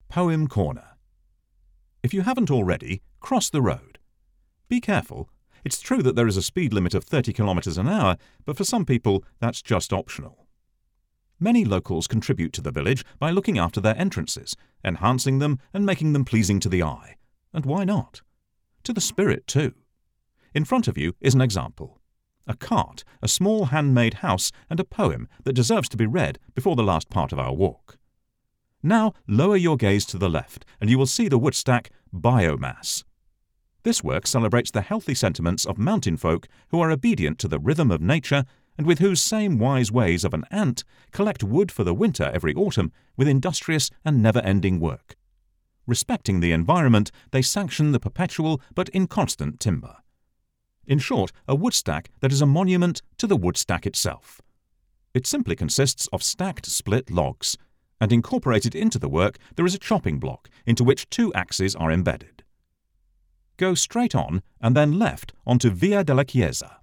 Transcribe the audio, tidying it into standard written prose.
Poem Corner. If you haven't already, cross the road. Be careful. It's true that there is a speed limit of 30 kilometers an hour, but for some people that's just optional. Many locals contribute to the village by looking after their entrances, enhancing them and making them pleasing to the eye. And why not? To the spirit too. In front of you is an example. A cart, a small handmade house and a poem that deserves to be read before the last part of our walk. Now lower your gaze to the left and you will see the wood stack Biomass. This work celebrates the healthy sentiments of mountain folk who are obedient to the rhythm of nature and with whose same wise ways of an ant collect wood for the winter every autumn with industrious and never-ending work. Respecting the environment, they sanction the perpetual but inconstant timber. In short, a wood stack that is a monument to the wood stack itself. It simply consists of stacked split logs, and incorporated into the work there is a chopping block into which two axes are embedded. Go straight on and then left onto Via della Chiesa.